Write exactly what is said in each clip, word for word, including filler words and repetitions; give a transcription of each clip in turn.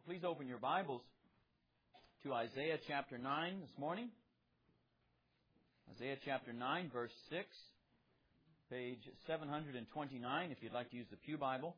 Please open your Bibles to Isaiah chapter nine this morning. Isaiah chapter nine, verse six, page seven hundred twenty-nine, if you'd like to use the Pew Bible.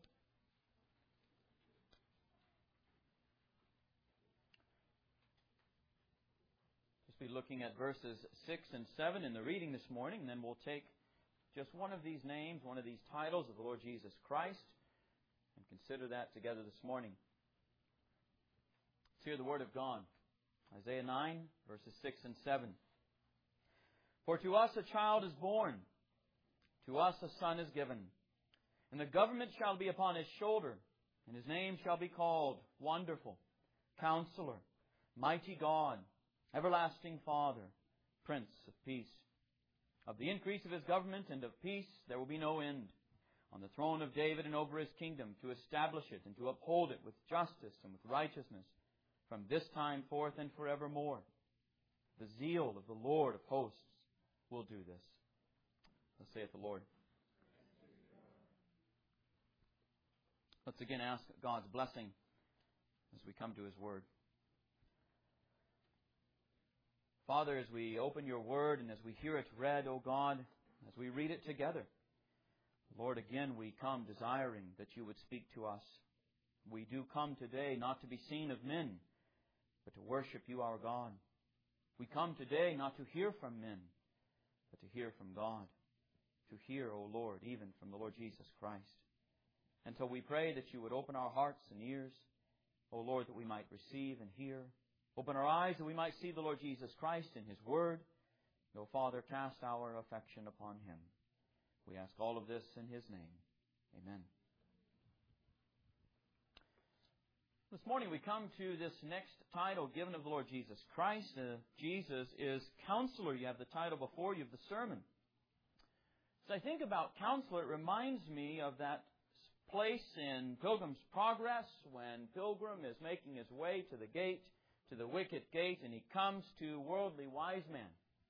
Just be looking at verses six and seven in the reading this morning, and then we'll take just one of these names, one of these titles of the Lord Jesus Christ, and consider that together this morning. Let's hear the Word of God. Isaiah nine, verses six and seven. For to us a child is born, to us a son is given, and the government shall be upon his shoulder, and his name shall be called Wonderful, Counselor, Mighty God, Everlasting Father, Prince of Peace. Of the increase of his government and of peace there will be no end, on the throne of David and over his kingdom, to establish it and to uphold it with justice and with righteousness, from this time forth and forevermore. The zeal of the Lord of hosts will do this. Thus saith the Lord. Let's again ask God's blessing as we come to His Word. Father, as we open Your Word and as we hear it read, O God, as we read it together, Lord, again we come desiring that You would speak to us. We do come today not to be seen of men, but to worship You, our God. We come today not to hear from men, but to hear from God. To hear, O Lord, even from the Lord Jesus Christ. And so we pray that You would open our hearts and ears, O Lord, that we might receive and hear. Open our eyes that we might see the Lord Jesus Christ in His Word. O Father, cast our affection upon Him. We ask all of this in His name. Amen. This morning we come to this next title given of the Lord Jesus Christ. Uh, Jesus is Counselor. You have the title before you of the sermon. As I think about Counselor, it reminds me of that place in Pilgrim's Progress when Pilgrim is making his way to the gate, to the wicket gate, and he comes to Worldly Wise Man.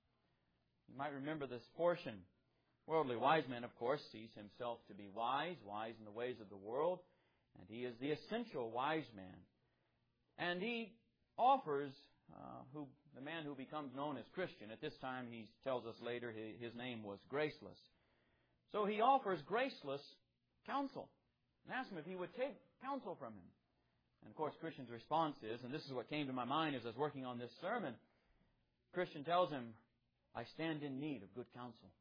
You might remember this portion. Worldly Wise Man, of course, sees himself to be wise, wise in the ways of the world, and he is the essential wise man. And he offers, uh, who the man who becomes known as Christian, at this time he tells us later his, his name was Graceless. So he offers Graceless counsel and asks him if he would take counsel from him. And of course Christian's response is, and this is what came to my mind as I was working on this sermon, Christian tells him, I stand in need of good counsel.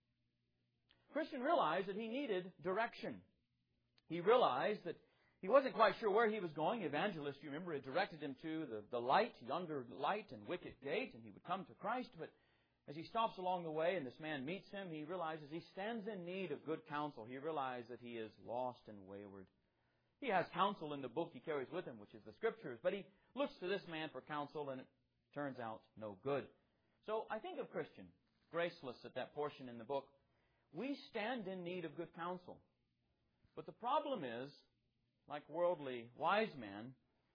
Christian realized that he needed direction. He realized that he wasn't quite sure where he was going. The evangelist, you remember, had directed him to the, the light, yonder light and wicket gate, and he would come to Christ. But as he stops along the way and this man meets him, he realizes he stands in need of good counsel. He realizes that he is lost and wayward. He has counsel in the book he carries with him, which is the Scriptures, but he looks to this man for counsel, and it turns out no good. So I think of Christian, Graceless at that portion in the book. We stand in need of good counsel. But the problem is, like Worldly Wise Man,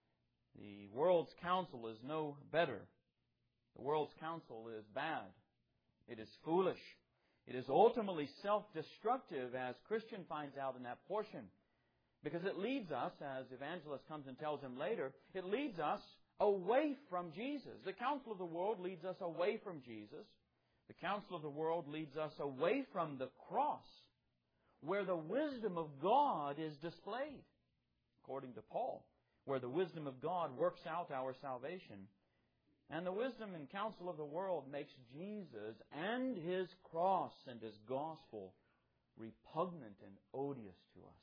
the world's counsel is no better. The world's counsel is bad. It is foolish. It is ultimately self-destructive, as Christian finds out in that portion. Because it leads us, as Evangelist comes and tells him later, it leads us away from Jesus. The counsel of the world leads us away from Jesus. The counsel of the world leads us away from the cross, where the wisdom of God is displayed, according to Paul, where the wisdom of God works out our salvation. And the wisdom and counsel of the world makes Jesus and His cross and His gospel repugnant and odious to us.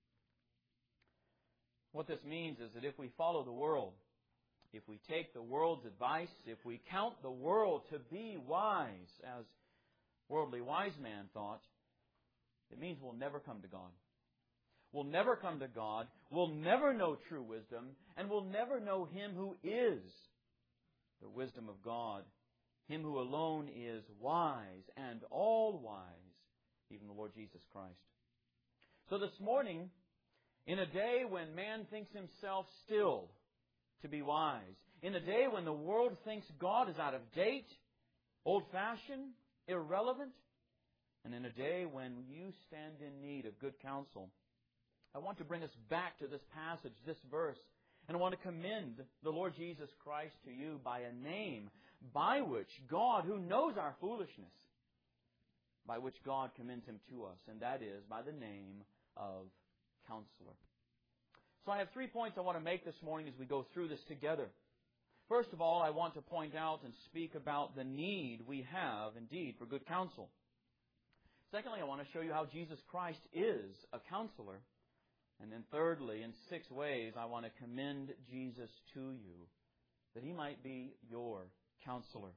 What this means is that if we follow the world, if we take the world's advice, if we count the world to be wise, as Worldly Wise Man thought, it means we'll never come to God. We'll never come to God. We'll never know true wisdom. And we'll never know Him who is the wisdom of God. Him who alone is wise and all wise, even the Lord Jesus Christ. So this morning, in a day when man thinks himself still to be wise, in a day when the world thinks God is out of date, old-fashioned, irrelevant, and in a day when you stand in need of good counsel, I want to bring us back to this passage, this verse, And I want to commend the Lord Jesus Christ to you by a name by which God, who knows our foolishness, by which God commends Him to us, and that is by the name of Counselor. So I have three points I want to make this morning as we go through this together. First of all, I want to point out and speak about the need we have, indeed, for good counsel. Secondly, I want to show you how Jesus Christ is a counselor. And then thirdly, in six ways, I want to commend Jesus to you, that He might be your counselor.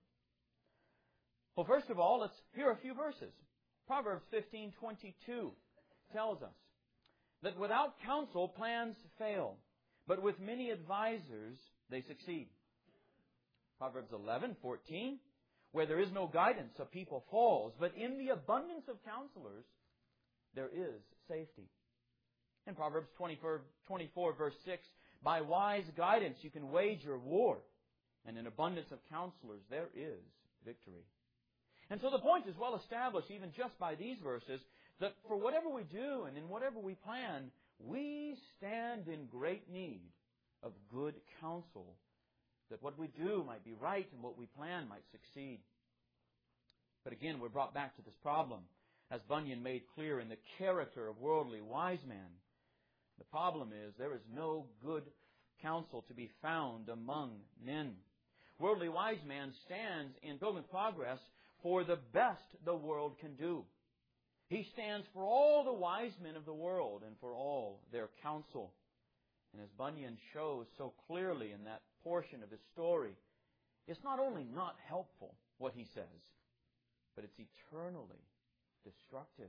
Well, first of all, let's hear a few verses. Proverbs fifteen twenty-two tells us that without counsel, plans fail, but with many advisers, they succeed. Proverbs eleven fourteen, where there is no guidance, a people falls, but in the abundance of counselors, there is safety. In Proverbs twenty-four, twenty-four, verse six, by wise guidance you can wage your war, and in abundance of counselors there is victory. And so the point is well established, even just by these verses, that for whatever we do and in whatever we plan, we stand in great need of good counsel, that what we do might be right and what we plan might succeed. But again, we're brought back to this problem, as Bunyan made clear in the character of worldly wise man. The problem is there is no good counsel to be found among men. Worldly wise man stands in Pilgrim's Progress for the best the world can do. He stands for all the wise men of the world and for all their counsel. And as Bunyan shows so clearly in that portion of his story, it's not only not helpful, what he says, but it's eternally destructive,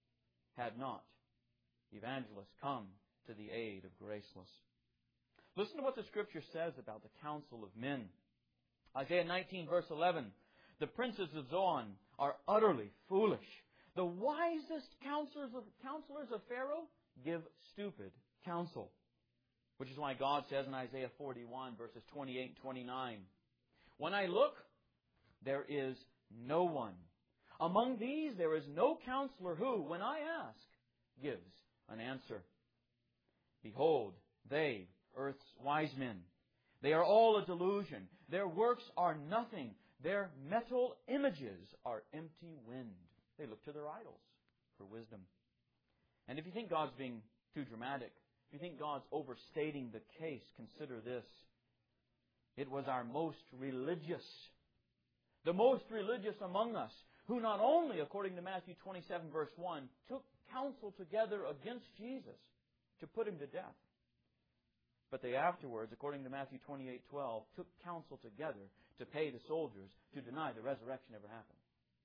had not evangelists come to the aid of graceless. Listen to what the Scripture says about the counsel of men. Isaiah nineteen, verse eleven, the princes of Zoan are utterly foolish. The wisest counselors of, counselors of Pharaoh give stupid counsel. Which is why God says in Isaiah forty-one, verses twenty-eight and twenty-nine, when I look, there is no one. Among these there is no counselor who, when I ask, gives an answer. Behold, they, earth's wise men, they are all a delusion. Their works are nothing. Their metal images are empty wind. They look to their idols for wisdom. And if you think God's being too dramatic, if you think God's overstating the case, consider this. It was our most religious, the most religious among us, who not only, according to Matthew twenty-seven, verse one, took counsel together against Jesus to put Him to death, but they afterwards, according to Matthew twenty-eight, twelve, took counsel together to pay the soldiers to deny the resurrection ever happened.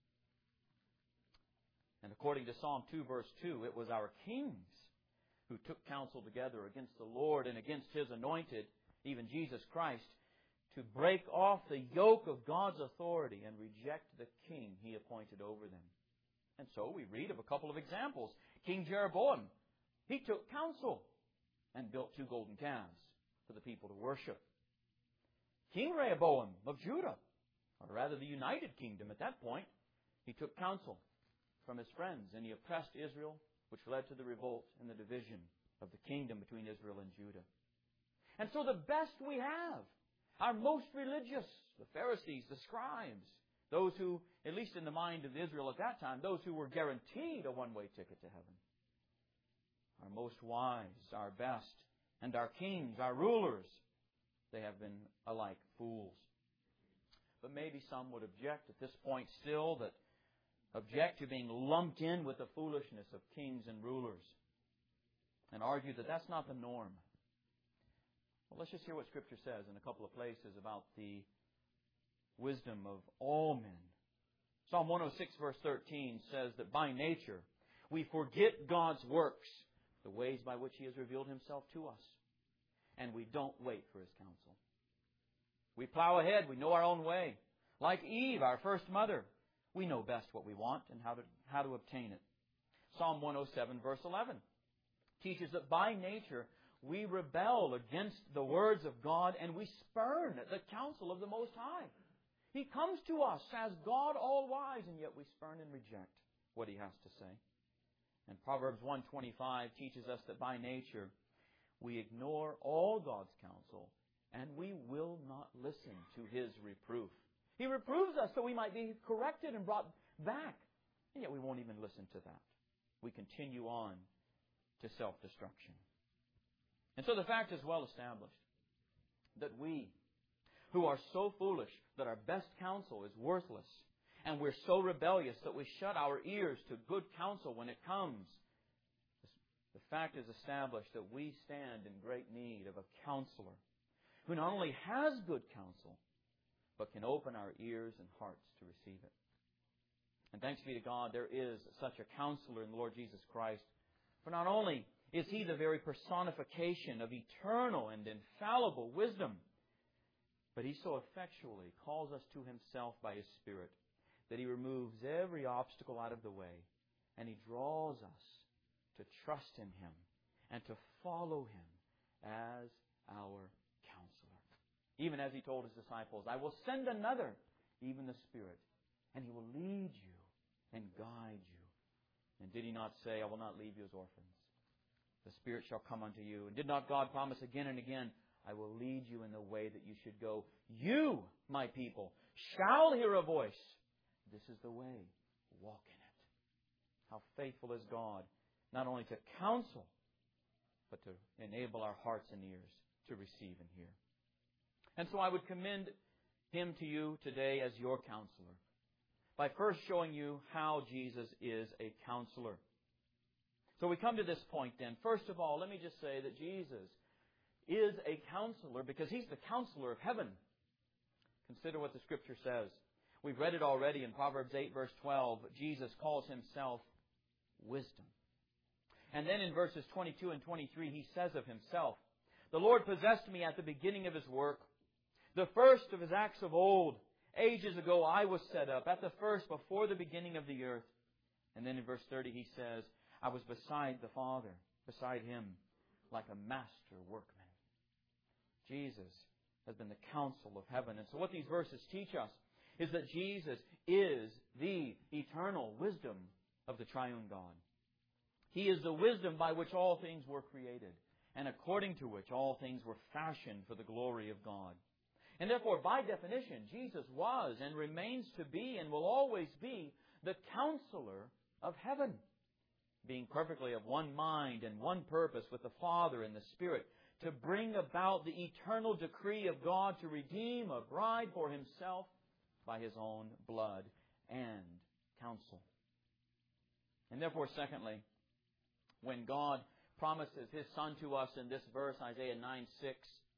And according to Psalm two, verse two, it was our kings who took counsel together against the Lord and against His anointed, even Jesus Christ, to break off the yoke of God's authority and reject the king He appointed over them. And so we read of a couple of examples. King Jeroboam, he took counsel and built two golden calves for the people to worship. King Rehoboam of Judah, or rather the United Kingdom at that point, he took counsel from his friends and he oppressed Israel, which led to the revolt and the division of the kingdom between Israel and Judah. And so the best we have, our most religious, the Pharisees, the scribes, those who, at least in the mind of Israel at that time, those who were guaranteed a one-way ticket to heaven. Our most wise, our best, and our kings, our rulers, they have been alike fools. But maybe some would object at this point still, that object to being lumped in with the foolishness of kings and rulers, and argue that that's not the norm. Well, let's just hear what Scripture says in a couple of places about the wisdom of all men. Psalm one oh six, verse thirteen says that by nature we forget God's works, the ways by which He has revealed Himself to us, and we don't wait for His counsel. We plow ahead. We know our own way. Like Eve, our first mother, we know best what we want and how to, how to obtain it. Psalm one oh seven, verse eleven teaches that by nature we rebel against the words of God and we spurn the counsel of the Most High. He comes to us as God all-wise, and yet we spurn and reject what He has to say. And Proverbs one twenty-five teaches us that by nature we ignore all God's counsel, and we will not listen to His reproof. He reproves us so we might be corrected and brought back. And yet we won't even listen to that. We continue on to self-destruction. And so the fact is well established that we, who are so foolish that our best counsel is worthless, and we're so rebellious that we shut our ears to good counsel when it comes, the fact is established that we stand in great need of a counselor who not only has good counsel, but can open our ears and hearts to receive it. And thanks be to God, there is such a counselor in the Lord Jesus Christ. For not only is He the very personification of eternal and infallible wisdom, but He so effectually calls us to Himself by His Spirit that He removes every obstacle out of the way, and He draws us to trust in Him and to follow Him as our counselor. Even as He told His disciples, I will send another, even the Spirit, and He will lead you and guide you. And did He not say, I will not leave you as orphans? The Spirit shall come unto you. And did not God promise again and again, I will lead you in the way that you should go. You, my people, shall hear a voice. This is the way. Walk in it. How faithful is God, not only to counsel, but to enable our hearts and ears to receive and hear. And so I would commend Him to you today as your counselor, by first showing you how Jesus is a counselor. So we come to this point then. First of all, let me just say that Jesus is a counselor because He's the counselor of heaven. Consider what the Scripture says. We've read it already in Proverbs eight, verse twelve. Jesus calls Himself wisdom. And then in verses twenty-two and twenty-three, He says of Himself, the Lord possessed me at the beginning of His work, the first of His acts of old. Ages ago I was set up, at the first, before the beginning of the earth. And then in verse thirty He says, I was beside the Father, beside Him, like a master workman. Jesus has been the counsel of heaven. And so what these verses teach us is that Jesus is the eternal wisdom of the triune God. He is the wisdom by which all things were created, and according to which all things were fashioned for the glory of God. And therefore, by definition, Jesus was and remains to be and will always be the counselor of heaven, being perfectly of one mind and one purpose with the Father and the Spirit, to bring about the eternal decree of God to redeem a bride for Himself by His own blood and counsel. And therefore, secondly, when God promises His Son to us in this verse, Isaiah nine six,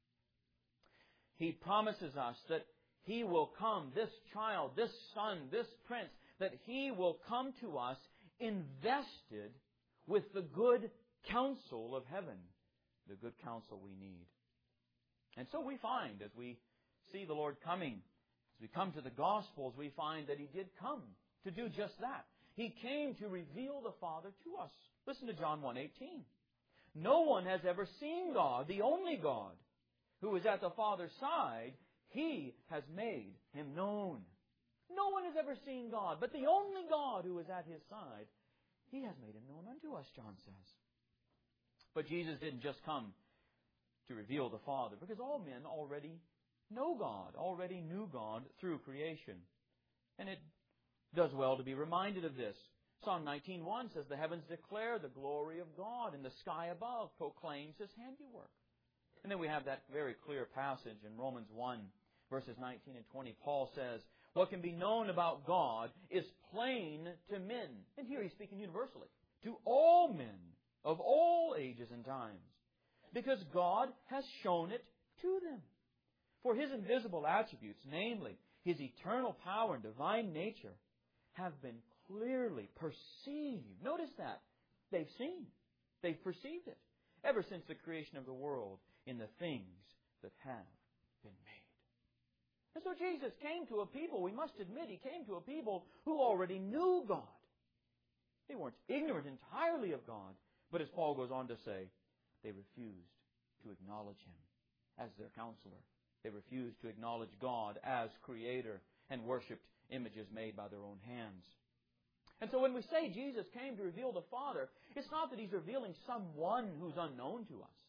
He promises us that He will come, this child, this Son, this Prince, that He will come to us invested with the good counsel of heaven, the good counsel we need. And so we find, as we see the Lord coming, as we come to the Gospels, we find that He did come to do just that. He came to reveal the Father to us. Listen to John one eighteen. No one has ever seen God, the only God, who is at the Father's side. He has made Him known. No one has ever seen God, but the only God who is at His side, He has made Him known unto us, John says. But Jesus didn't just come to reveal the Father, because all men already know God, already knew God through creation. And it does well to be reminded of this. Psalm nineteen one says, the heavens declare the glory of God, and the sky above proclaims His handiwork. And then we have that very clear passage in Romans one, verses nineteen and twenty. Paul says, what can be known about God is plain to men. And here he's speaking universally, to all men of all ages and times, because God has shown it to them. For His invisible attributes, namely His eternal power and divine nature, have been clearly perceived. Notice that. They've seen. They've perceived it. Ever since the creation of the world in the things that have been made. And so Jesus came to a people, we must admit, He came to a people who already knew God. They weren't ignorant entirely of God, but as Paul goes on to say, they refused to acknowledge Him as their counselor. They refused to acknowledge God as Creator and worshipped images made by their own hands. And so when we say Jesus came to reveal the Father, it's not that He's revealing someone who's unknown to us.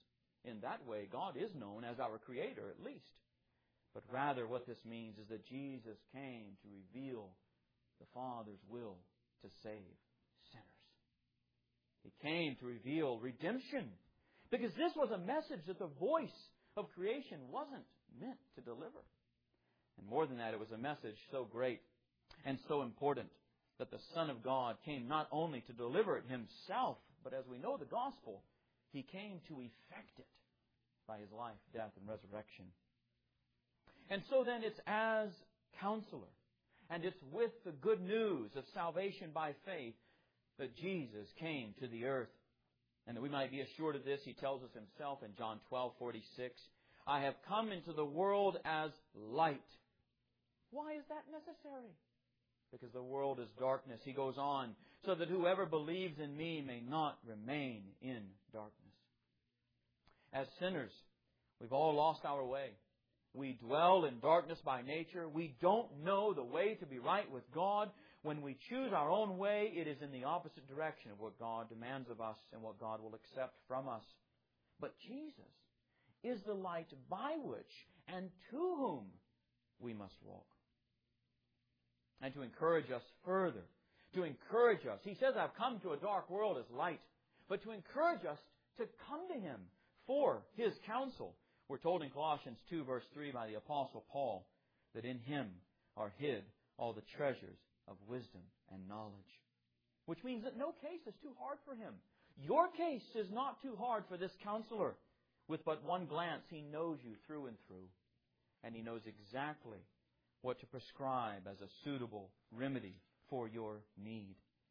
in that way God is known as our Creator at least. But rather what this means is that Jesus came to reveal the Father's will to save sinners. He came to reveal redemption. Because this was a message that the voice of creation wasn't meant to deliver. And more than that, it was a message so great and so important that the Son of God came not only to deliver it Himself, but as we know the gospel, He came to effect it by His life, death, and resurrection. And so then it's as Counselor, and it's with the good news of salvation by faith that Jesus came to the earth. And that we might be assured of this, He tells us Himself in John twelve forty-six, I have come into the world as light. Why is that necessary? Because the world is darkness. He goes on, so that whoever believes in me may not remain in darkness. As sinners, we've all lost our way. We dwell in darkness by nature. We don't know the way to be right with God. When we choose our own way, it is in the opposite direction of what God demands of us and what God will accept from us. But Jesus is the light by which and to whom we must walk. And to encourage us further, to encourage us, He says, I've come to a dark world as light, but to encourage us to come to Him for His counsel. We're told in Colossians two, verse three by the Apostle Paul, that in Him are hid all the treasures of wisdom and knowledge. Which means that no case is too hard for Him. Your case is not too hard for this Counselor. With but one glance, He knows you through and through. And He knows exactly what to prescribe as a suitable remedy for your need.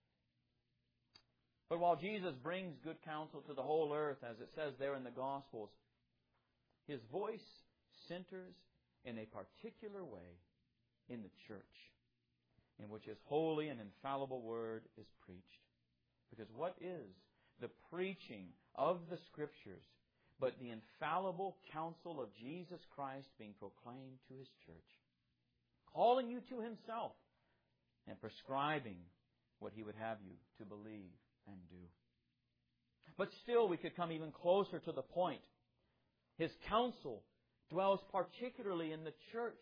But while Jesus brings good counsel to the whole earth, as it says there in the Gospels, His voice centers in a particular way in the church, in which His holy and infallible Word is preached. Because what is the preaching of the Scriptures but the infallible counsel of Jesus Christ being proclaimed to His church, calling you to Himself and prescribing what He would have you to believe and do. But still, we could come even closer to the point. His counsel dwells particularly in the church.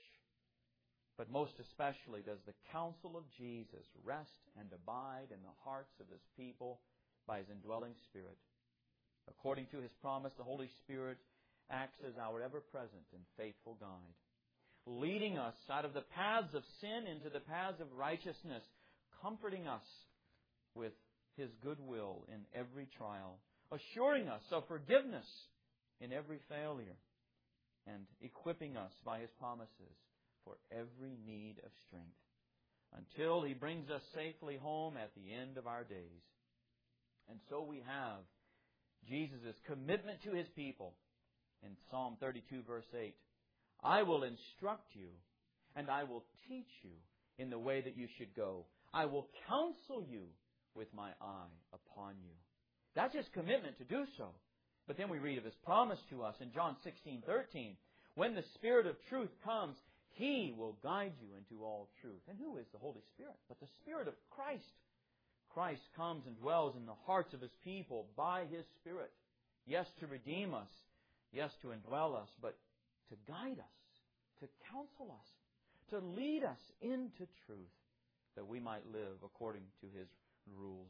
But most especially does the counsel of Jesus rest and abide in the hearts of His people by His indwelling Spirit. According to His promise, the Holy Spirit acts as our ever-present and faithful guide, leading us out of the paths of sin into the paths of righteousness, comforting us with His goodwill in every trial, assuring us of forgiveness in every failure, and equipping us by His promises for every need of strength, until He brings us safely home at the end of our days. And so we have Jesus' commitment to His people in Psalm thirty-two, verse eight. I will instruct you, and I will teach you in the way that you should go. I will counsel you with my eye upon you. That's His commitment to do so. But then we read of His promise to us in John sixteen, thirteen. When the Spirit of truth comes, He will guide you into all truth. And who is the Holy Spirit? But the Spirit of Christ. Christ comes and dwells in the hearts of His people by His Spirit. Yes, to redeem us. Yes, to indwell us. But to guide us. To counsel us. To lead us into truth. That we might live according to His rules.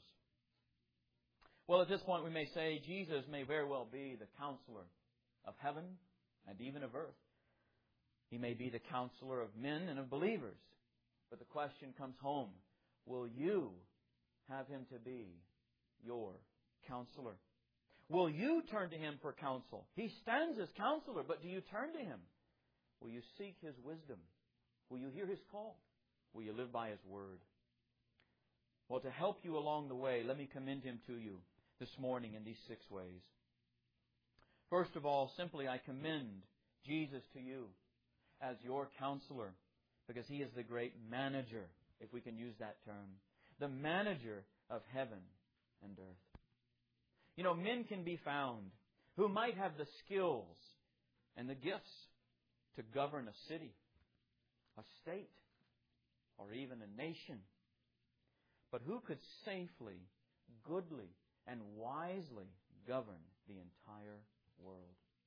Well, at this point we may say Jesus may very well be the counselor of heaven and even of earth. He may be the counselor of men and of believers. But the question comes home, will you have Him to be your counselor? Will you turn to Him for counsel? He stands as counselor, but do you turn to Him? Will you seek His wisdom? Will you hear His call? Will you live by His word? Well, to help you along the way, let me commend Him to you this morning in these six ways. First of all, simply I commend Jesus to you as your counselor, because He is the great manager, if we can use that term, the manager of heaven and earth. You know, men can be found who might have the skills and the gifts to govern a city, a state, or even a nation. But who could safely, goodly, and wisely govern the entire world?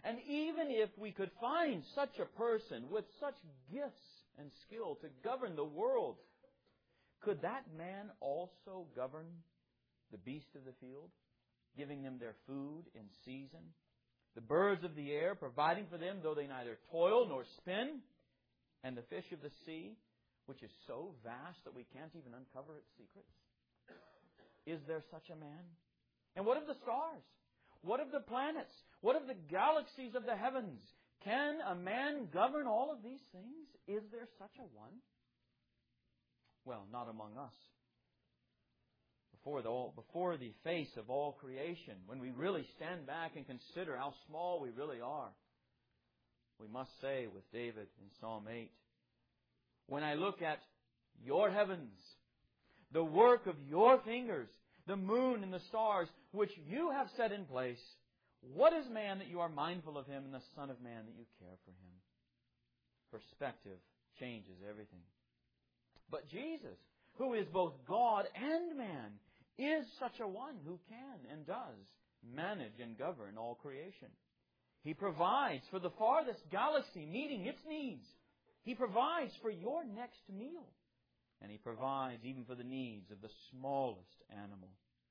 And even if we could find such a person with such gifts and skill to govern the world, could that man also govern the beasts of the field, giving them their food in season? The birds of the air, providing for them, though they neither toil nor spin, and the fish of the sea, which is so vast that we can't even uncover its secrets. Is there such a man? And what of the stars? What of the planets? What of the galaxies of the heavens? Can a man govern all of these things? Is there such a one? Well, not among us. Before the, before the face of all creation, when we really stand back and consider how small we really are, we must say with David in Psalm eight, when I look at your heavens, the work of your fingers, the moon and the stars, which you have set in place, what is man that you are mindful of him, and the Son of Man that you care for him? Perspective changes everything. But Jesus, who is both God and man, is such a one who can and does manage and govern all creation. He provides for the farthest galaxy meeting its needs. He provides for your next meal. And He provides even for the needs of the smallest animal.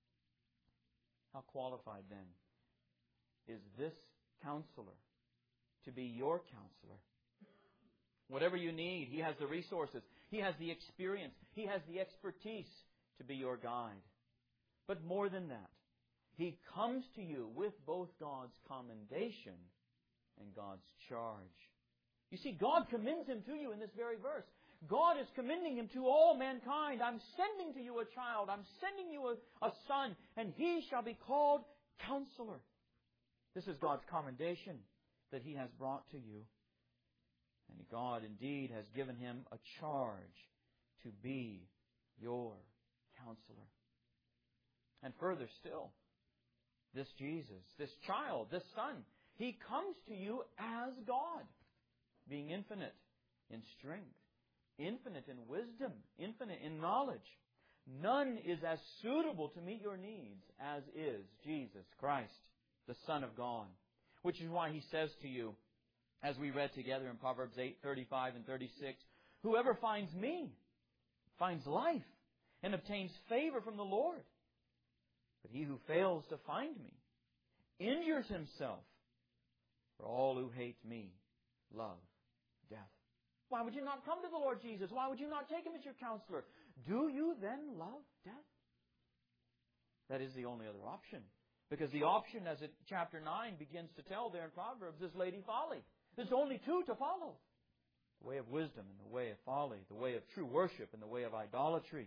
How qualified then is this counselor to be your counselor? Whatever you need, He has the resources. He has the experience. He has the expertise to be your guide. But more than that, He comes to you with both God's commendation and God's charge. You see, God commends Him to you in this very verse. God is commending Him to all mankind. I'm sending to you a child. I'm sending you a, a son, and He shall be called Counselor. This is God's commendation that He has brought to you. And God indeed has given Him a charge to be your counselor. And further still, this Jesus, this child, this Son, He comes to you as God, being infinite in strength, infinite in wisdom, infinite in knowledge. None is as suitable to meet your needs as is Jesus Christ, the Son of God. Which is why He says to you, as we read together in Proverbs eight, thirty-five and thirty-six, whoever finds me finds life and obtains favor from the Lord. But he who fails to find me injures himself. For all who hate me love death. Why would you not come to the Lord Jesus? Why would you not take Him as your counselor? Do you then love death? That is the only other option. Because the option, as it, chapter nine begins to tell there in Proverbs, is Lady Folly. There's only two to follow. The way of wisdom and the way of folly. The way of true worship and the way of idolatry.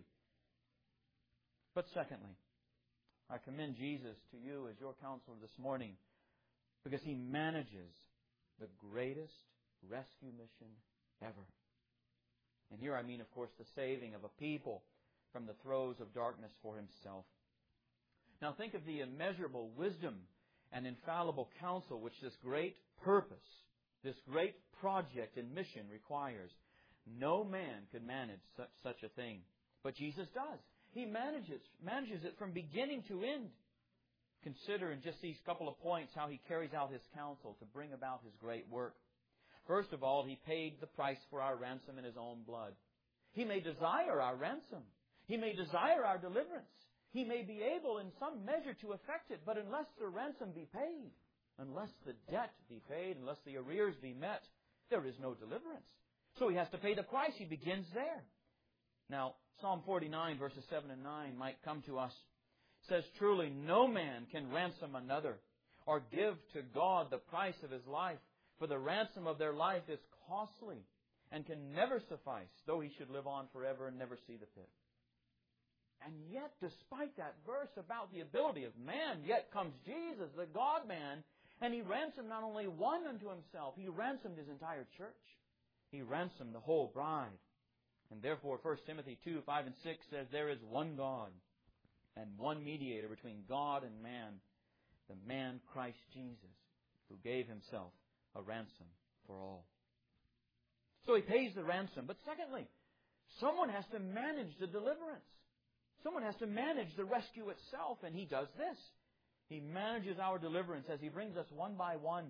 But secondly, I commend Jesus to you as your counselor this morning because He manages the greatest rescue mission ever. And here I mean, of course, the saving of a people from the throes of darkness for Himself. Now think of the immeasurable wisdom and infallible counsel which this great purpose, this great project and mission requires. No man could manage such, such a thing, but Jesus does. He manages, manages it from beginning to end. Consider in just these couple of points how He carries out His counsel to bring about His great work. First of all, He paid the price for our ransom in His own blood. He may desire our ransom. He may desire our deliverance. He may be able in some measure to effect it, but unless the ransom be paid, unless the debt be paid, unless the arrears be met, there is no deliverance. So He has to pay the price. He begins there. Now, Psalm forty-nine, verses seven and nine might come to us. It says, truly no man can ransom another or give to God the price of his life, for the ransom of their life is costly and can never suffice, though he should live on forever and never see the pit. And yet, despite that verse about the ability of man, yet comes Jesus, the God-man, and He ransomed not only one unto Himself, He ransomed His entire church. He ransomed the whole bride. And therefore, First Timothy two, five and six says, there is one God and one mediator between God and man, the man Christ Jesus, who gave Himself a ransom for all. So He pays the ransom. But secondly, someone has to manage the deliverance. Someone has to manage the rescue itself, and He does this. He manages our deliverance as He brings us one by one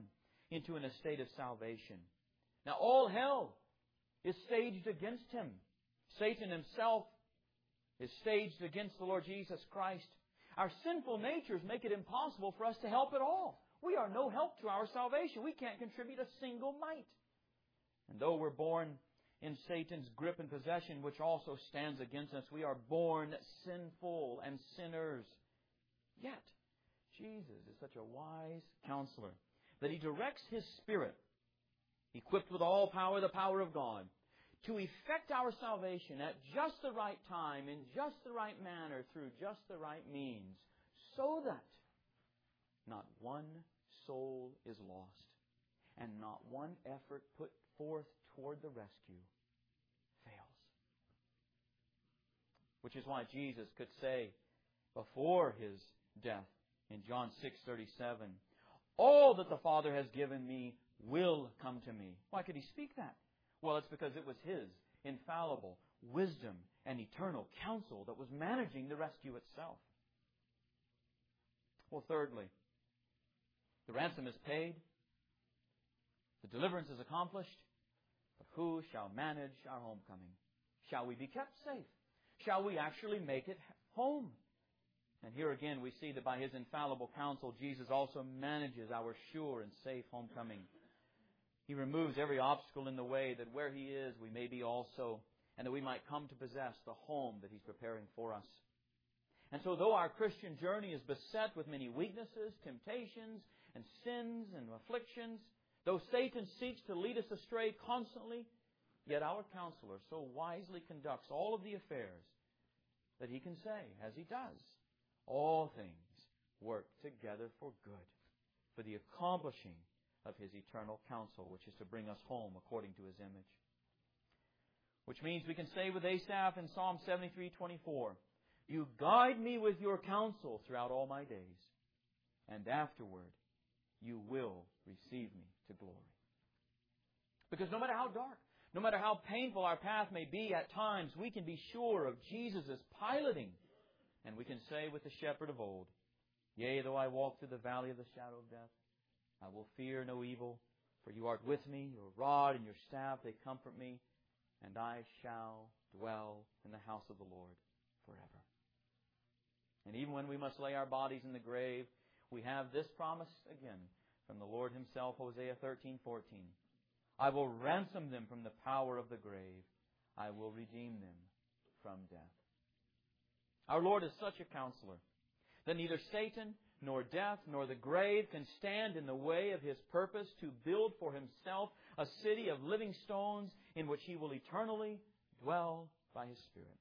into an estate of salvation. Now all hell is staged against Him. Satan himself is staged against the Lord Jesus Christ. Our sinful natures make it impossible for us to help at all. We are no help to our salvation. We can't contribute a single mite. And though we're born in Satan's grip and possession, which also stands against us, we are born sinful and sinners. Yet, Jesus is such a wise counselor that He directs His Spirit, equipped with all power, the power of God, to effect our salvation at just the right time, in just the right manner, through just the right means, so that not one soul is lost, and not one effort put forth toward the rescue fails. Which is why Jesus could say before His death in John six thirty-seven, all that the Father has given me will come to me. Why could He speak that? Well, it's because it was His infallible wisdom and eternal counsel that was managing the rescue itself. Well, thirdly, the ransom is paid, the deliverance is accomplished, but who shall manage our homecoming? Shall we be kept safe? Shall we actually make it home? And here again we see that by His infallible counsel, Jesus also manages our sure and safe homecoming. He removes every obstacle in the way, that where He is, we may be also, and that we might come to possess the home that He's preparing for us. And so though our Christian journey is beset with many weaknesses, temptations, and sins and afflictions, though Satan seeks to lead us astray constantly, yet our counselor so wisely conducts all of the affairs that he can say, as He does, all things work together for good, for the accomplishing of His eternal counsel, which is to bring us home according to His image. Which means we can say with Asaph in Psalm seventy-three twenty-four, You guide me with Your counsel throughout all my days, and afterward You will receive me to glory. Because no matter how dark, no matter how painful our path may be at times, we can be sure of Jesus' piloting. And we can say with the shepherd of old, Yea, though I walk through the valley of the shadow of death, I will fear no evil, for You art with me, Your rod and Your staff, they comfort me, and I shall dwell in the house of the Lord forever. And even when we must lay our bodies in the grave, we have this promise again from the Lord Himself, Hosea thirteen fourteen. I will ransom them from the power of the grave. I will redeem them from death. Our Lord is such a counselor that neither Satan, nor death, nor the grave can stand in the way of His purpose to build for Himself a city of living stones in which He will eternally dwell by His Spirit.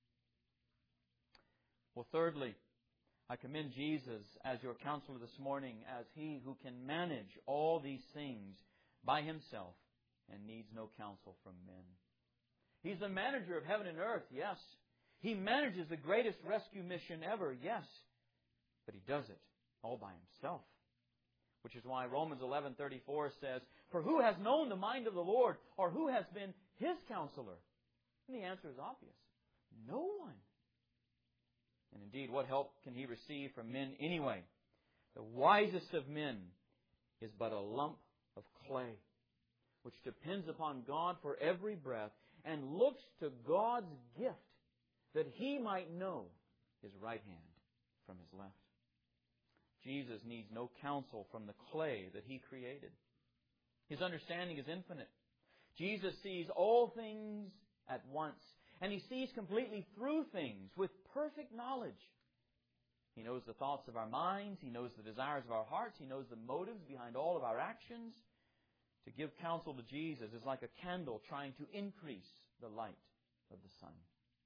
Well, thirdly, I commend Jesus as your counselor this morning as He who can manage all these things by Himself and needs no counsel from men. He's the manager of heaven and earth, yes. He manages the greatest rescue mission ever, yes. But He does it all by Himself. Which is why Romans eleven thirty-four says, For who has known the mind of the Lord, or who has been His counselor? And the answer is obvious. No one. And indeed, what help can He receive from men anyway? The wisest of men is but a lump of clay, which depends upon God for every breath and looks to God's gift that He might know His right hand from His left. Jesus needs no counsel from the clay that He created. His understanding is infinite. Jesus sees all things at once, and He sees completely through things with perfect knowledge. He knows the thoughts of our minds. He knows the desires of our hearts. He knows the motives behind all of our actions. To give counsel to Jesus is like a candle trying to increase the light of the sun.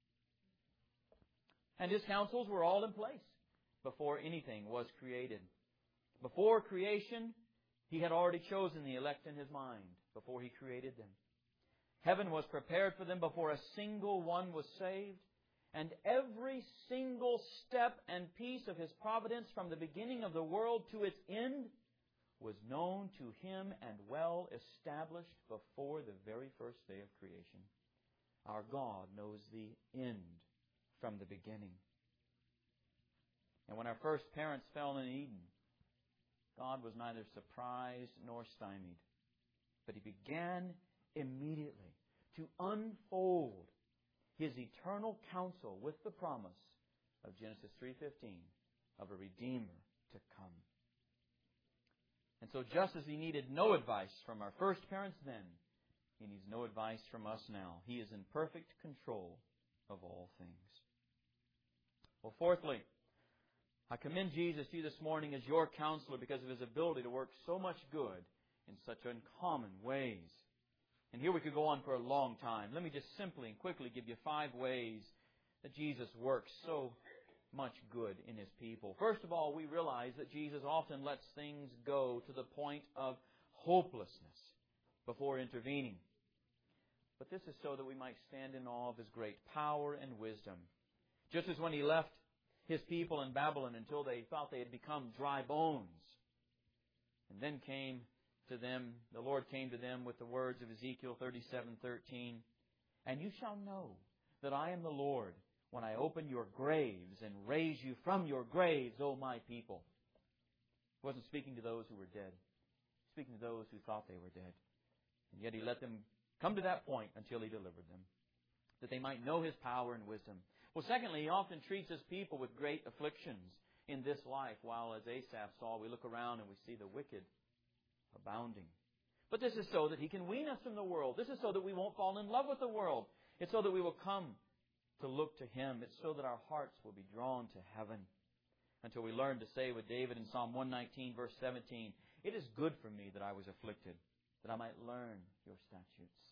And His counsels were all in place before anything was created. Before creation, He had already chosen the elect in His mind before He created them. Heaven was prepared for them before a single one was saved. And every single step and piece of His providence from the beginning of the world to its end was known to Him and well established before the very first day of creation. Our God knows the end from the beginning. And when our first parents fell in Eden, God was neither surprised nor stymied, but He began immediately to unfold His eternal counsel with the promise of Genesis three fifteen of a Redeemer to come. And so just as He needed no advice from our first parents then, He needs no advice from us now. He is in perfect control of all things. Well, fourthly, I commend Jesus to you this morning as your counselor because of His ability to work so much good in such uncommon ways. And here we could go on for a long time. Let me just simply and quickly give you five ways that Jesus works so much good in His people. First of all, we realize that Jesus often lets things go to the point of hopelessness before intervening. But this is so that we might stand in awe of His great power and wisdom. Just as when He left His people in Babylon until they thought they had become dry bones. And then came to them, the Lord came to them with the words of Ezekiel thirty-seven thirteen. And you shall know that I am the Lord when I open your graves and raise you from your graves, O my people. He wasn't speaking to those who were dead. Speaking to those who thought they were dead. And yet He let them come to that point until He delivered them, that they might know His power and wisdom. Well, secondly, He often treats His people with great afflictions in this life, while, as Asaph saw, we look around and we see the wicked abounding. But this is so that He can wean us from the world. This is so that we won't fall in love with the world. It's so that we will come to look to Him. It's so that our hearts will be drawn to heaven. Until we learn to say with David in Psalm one nineteen, verse seventeen, it is good for me that I was afflicted, that I might learn your statutes.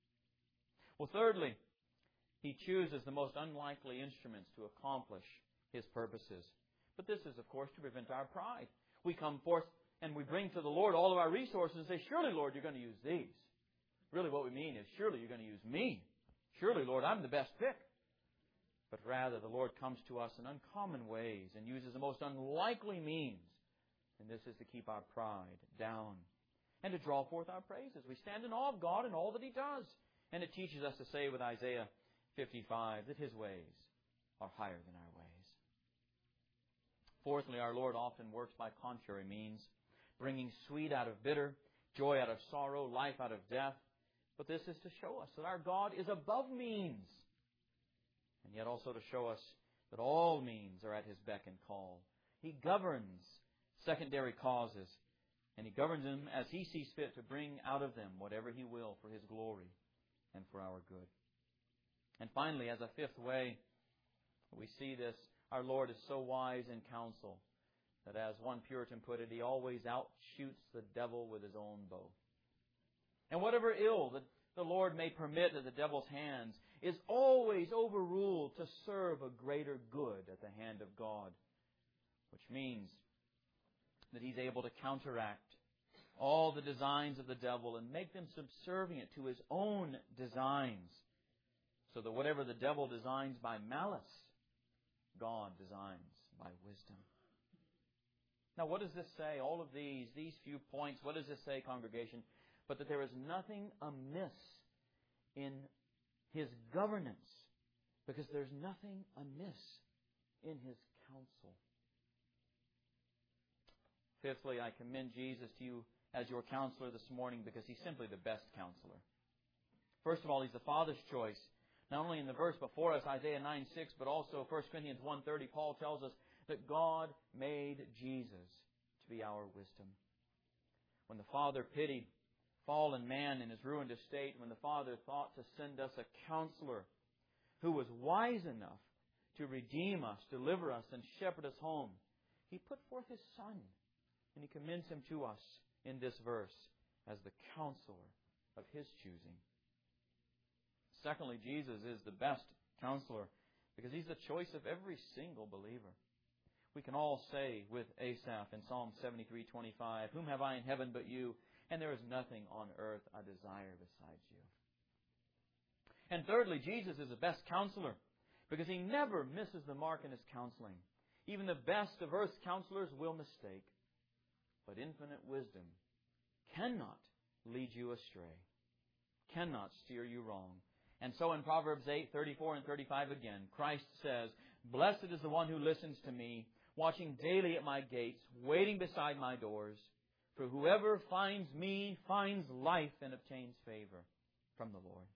Well, thirdly, He chooses the most unlikely instruments to accomplish His purposes. But this is, of course, to prevent our pride. We come forth and we bring to the Lord all of our resources and say, surely, Lord, you're going to use these. Really what we mean is, surely you're going to use me. Surely, Lord, I'm the best pick. But rather, the Lord comes to us in uncommon ways and uses the most unlikely means. And this is to keep our pride down and to draw forth our praises. We stand in awe of God and all that He does. And it teaches us to say with Isaiah fifty-five that His ways are higher than our ways. Fourthly, our Lord often works by contrary means, bringing sweet out of bitter, joy out of sorrow, life out of death. But this is to show us that our God is above means, and yet also to show us that all means are at His beck and call. He governs secondary causes, and He governs them as He sees fit to bring out of them whatever He will for His glory and for our good. And finally, as a fifth way, we see this, our Lord is so wise in counsel that, as one Puritan put it, He always outshoots the devil with His own bow. And whatever ill that the Lord may permit at the devil's hands is always overruled to serve a greater good at the hand of God, which means that He's able to counteract all the designs of the devil and make them subservient to His own designs, so that whatever the devil designs by malice, God designs by wisdom. Now, what does this say? All of these, these few points, what does this say, congregation? But that there is nothing amiss in His governance, because there's nothing amiss in His counsel. Fifthly, I commend Jesus to you as your counselor this morning because He's simply the best counselor. First of all, He's the Father's choice. Not only in the verse before us, Isaiah nine six, but also First Corinthians one thirty, Paul tells us that God made Jesus to be our wisdom. When the Father pitied fallen man in his ruined estate, when the Father thought to send us a counselor who was wise enough to redeem us, deliver us, and shepherd us home, He put forth His Son, and He commends Him to us in this verse as the counselor of His choosing. Secondly, Jesus is the best counselor because He's the choice of every single believer. We can all say with Asaph in Psalm seventy-three twenty-five, whom have I in heaven but you? And there is nothing on earth I desire besides you. And thirdly, Jesus is the best counselor because He never misses the mark in His counseling. Even the best of earth's counselors will mistake. But infinite wisdom cannot lead you astray, cannot steer you wrong. And so in Proverbs eight thirty-four and thirty-five again, Christ says, blessed is the one who listens to me watching daily at my gates, waiting beside my doors. For whoever finds me finds life and obtains favor from the Lord.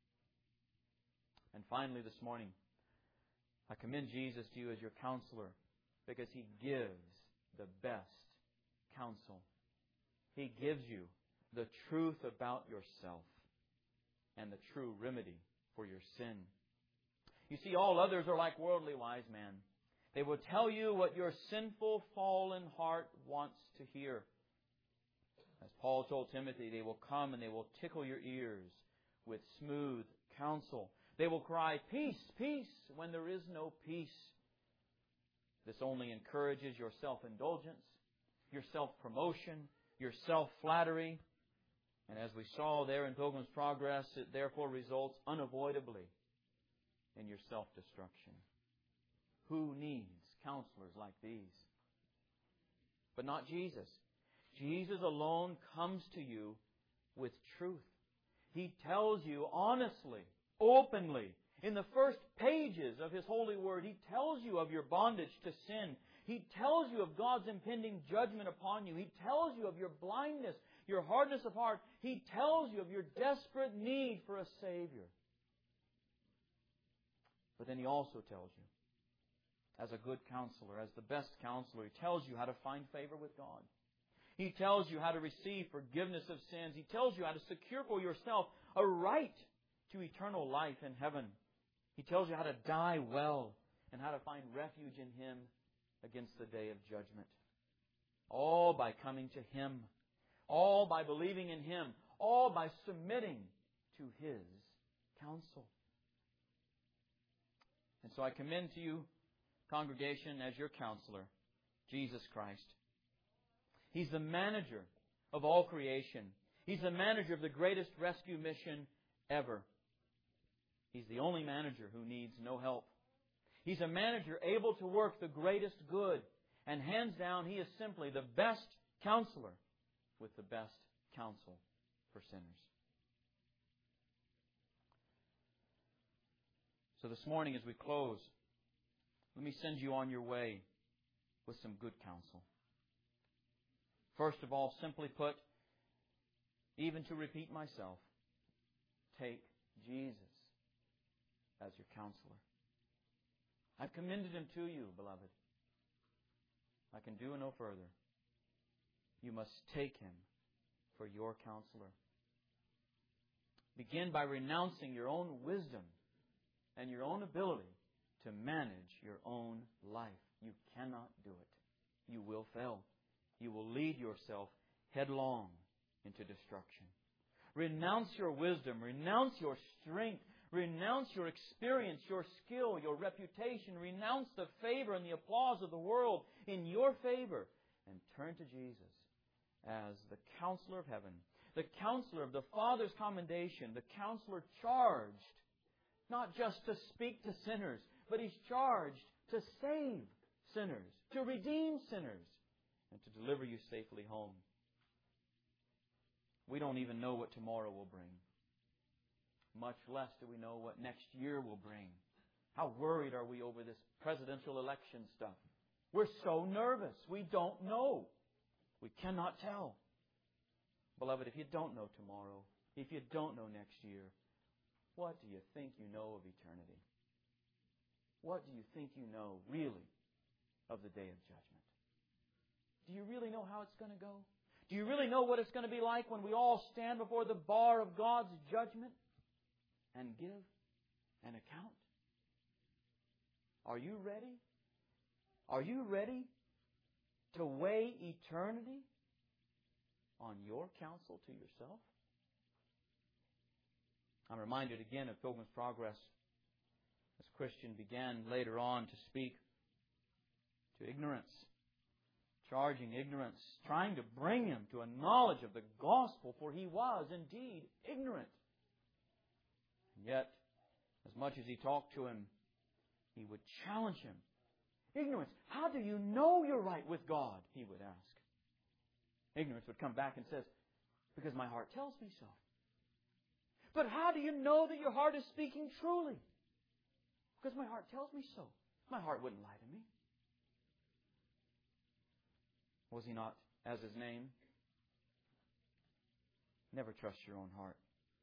And finally this morning, I commend Jesus to you as your counselor because He gives the best counsel. He gives you the truth about yourself and the true remedy for your sin. You see, all others are like worldly wise men. They will tell you what your sinful, fallen heart wants to hear. As Paul told Timothy, they will come and they will tickle your ears with smooth counsel. They will cry, peace, peace, when there is no peace. This only encourages your self-indulgence, your self-promotion, your self-flattery. And as we saw there in Pilgrim's Progress, it therefore results unavoidably in your self-destruction. Who needs counselors like these? But not Jesus. Jesus alone comes to you with truth. He tells you honestly, openly, in the first pages of His holy word, He tells you of your bondage to sin. He tells you of God's impending judgment upon you. He tells you of your blindness, your hardness of heart. He tells you of your desperate need for a Savior. But then He also tells you, as a good counselor, as the best counselor, He tells you how to find favor with God. He tells you how to receive forgiveness of sins. He tells you how to secure for yourself a right to eternal life in heaven. He tells you how to die well and how to find refuge in Him against the day of judgment. All by coming to Him. All by believing in Him. All by submitting to His counsel. And so I commend to you, congregation, as your counselor, Jesus Christ. He's the manager of all creation. He's the manager of the greatest rescue mission ever. He's the only manager who needs no help. He's a manager able to work the greatest good. And hands down, He is simply the best counselor with the best counsel for sinners. So this morning as we close, let me send you on your way with some good counsel. First of all, simply put, even to repeat myself, take Jesus as your counselor. I've commended Him to you, beloved. I can do no further. You must take Him for your counselor. Begin by renouncing your own wisdom and your own ability to manage your own life. You cannot do it. You will fail. You will lead yourself headlong into destruction. Renounce your wisdom. Renounce your strength. Renounce your experience, your skill, your reputation. Renounce the favor and the applause of the world in your favor. And turn to Jesus as the counselor of heaven. The counselor of the Father's commendation. The counselor charged not just to speak to sinners, but He's charged to save sinners, to redeem sinners, and to deliver you safely home. We don't even know what tomorrow will bring. Much less do we know what next year will bring. How worried are we over this presidential election stuff? We're so nervous. We don't know. We cannot tell. Beloved, if you don't know tomorrow, if you don't know next year, what do you think you know of eternity? What do you think you know, really, of the day of judgment? Do you really know how it's going to go? Do you really know what it's going to be like when we all stand before the bar of God's judgment and give an account? Are you ready? Are you ready to weigh eternity on your counsel to yourself? I'm reminded again of Pilgrim's Progress as Christian began later on to speak to ignorance, charging ignorance, trying to bring him to a knowledge of the gospel, for he was indeed ignorant. And yet, as much as he talked to him, he would challenge him. Ignorance, how do you know you're right with God? He would ask. Ignorance would come back and says, because my heart tells me so. But how do you know that your heart is speaking truly? Because my heart tells me so. My heart wouldn't lie to me. Was He not as His name? Never trust your own heart.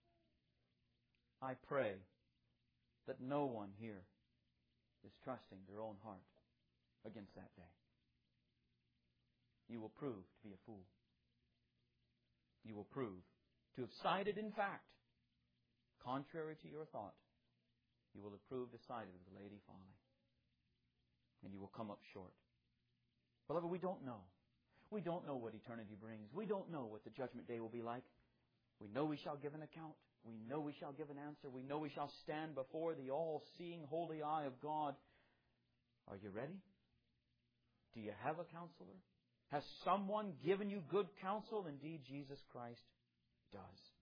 I pray that no one here is trusting their own heart against that day. You will prove to be a fool. You will prove to have sided, in fact, contrary to your thought. You will have proved decided with the Lady Folly. And you will come up short. Beloved, we don't know. We don't know what eternity brings. We don't know what the judgment day will be like. We know we shall give an account. We know we shall give an answer. We know we shall stand before the all-seeing holy eye of God. Are you ready? Do you have a counselor? Has someone given you good counsel? Indeed, Jesus Christ does.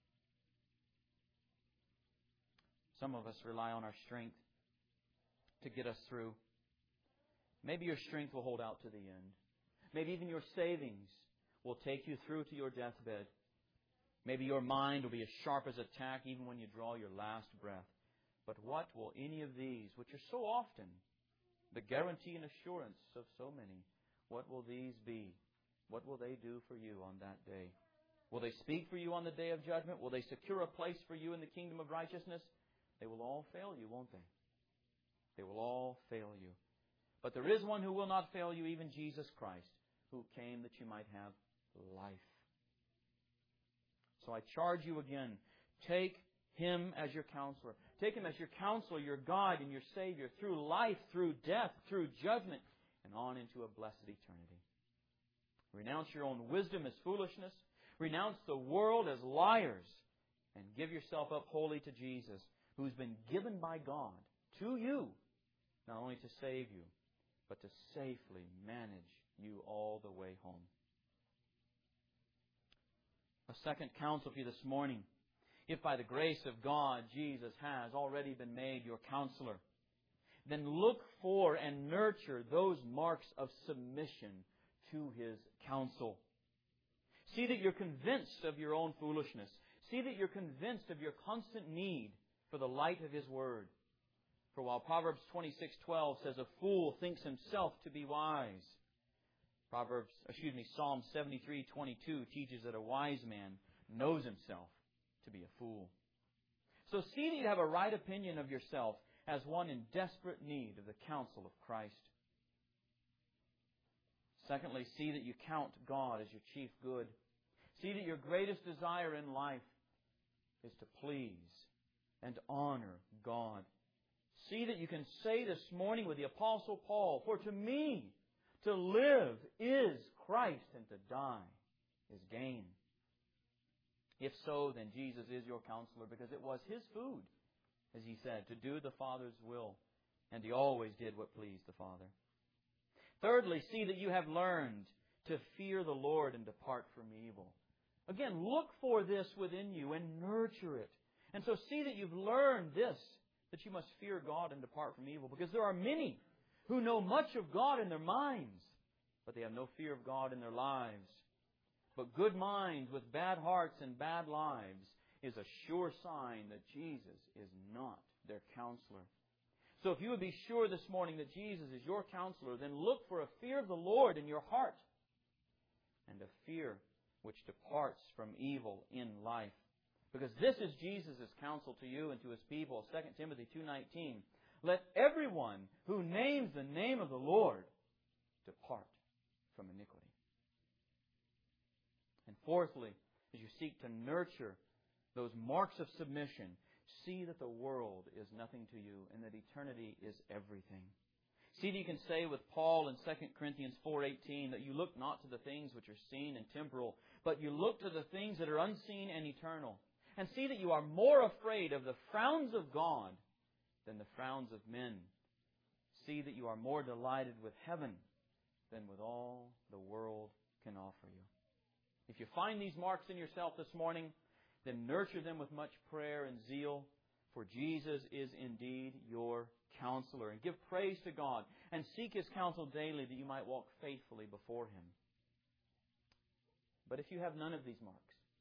Some of us rely on our strength to get us through. Maybe your strength will hold out to the end. Maybe even your savings will take you through to your deathbed. Maybe your mind will be as sharp as a tack even when you draw your last breath. But what will any of these, which are so often the guarantee and assurance of so many, what will these be? What will they do for you on that day? Will they speak for you on the day of judgment? Will they secure a place for you in the kingdom of righteousness? They will all fail you, won't they? They will all fail you. But there is one who will not fail you, even Jesus Christ, who came that you might have life. So I charge you again, take Him as your counselor. Take Him as your counselor, your guide, and your Savior through life, through death, through judgment, and on into a blessed eternity. Renounce your own wisdom as foolishness. Renounce the world as liars. And give yourself up wholly to Jesus, who's been given by God to you, not only to save you, but to safely manage you all the way home. A second counsel for you this morning. If by the grace of God Jesus has already been made your counselor, then look for and nurture those marks of submission to His counsel. See that you're convinced of your own foolishness. See that you're convinced of your constant need for the light of His Word. For while Proverbs twenty-six twelve says, a fool thinks himself to be wise, Proverbs, excuse me, Psalm seventy-three twenty-two teaches that a wise man knows himself to be a fool. So see that you have a right opinion of yourself as one in desperate need of the counsel of Christ. Secondly, see that you count God as your chief good. See that your greatest desire in life is to please and honor God. See that you can say this morning with the Apostle Paul, for to me, to live is Christ, and to die is gain. If so, then Jesus is your counselor, because it was His food, as He said, to do the Father's will, and He always did what pleased the Father. Thirdly, see that you have learned to fear the Lord and depart from evil. Again, look for this within you and nurture it. And so see that you've learned this, that you must fear God and depart from evil, because there are many who know much of God in their minds, but they have no fear of God in their lives. But good minds with bad hearts and bad lives is a sure sign that Jesus is not their counselor. So if you would be sure this morning that Jesus is your counselor, then look for a fear of the Lord in your heart, and a fear which departs from evil in life. Because this is Jesus' counsel to you and to His people. Second Timothy two nineteen. Let everyone who names the name of the Lord depart from iniquity. And fourthly, as you seek to nurture those marks of submission, see that the world is nothing to you and that eternity is everything. See that you can say with Paul in Second Corinthians four eighteen that you look not to the things which are seen and temporal, but you look to the things that are unseen and eternal. And see that you are more afraid of the frowns of God than the frowns of men. See that you are more delighted with heaven than with all the world can offer you. If you find these marks in yourself this morning, then nurture them with much prayer and zeal, for Jesus is indeed your counselor. And give praise to God and seek His counsel daily that you might walk faithfully before Him. But if you have none of these marks,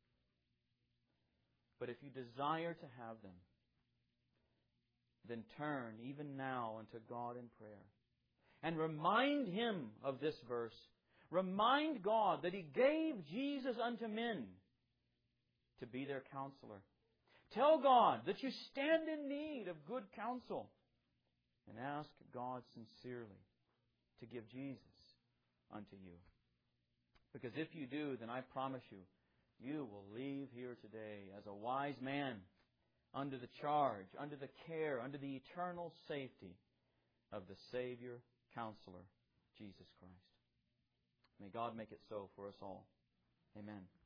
but if you desire to have them, then turn even now unto God in prayer and remind Him of this verse. Remind God that He gave Jesus unto men to be their counselor. Tell God that you stand in need of good counsel. And ask God sincerely to give Jesus unto you. Because if you do, then I promise you, you will leave here today as a wise man, under the charge, under the care, under the eternal safety of the Savior, Counselor, Jesus Christ. May God make it so for us all. Amen.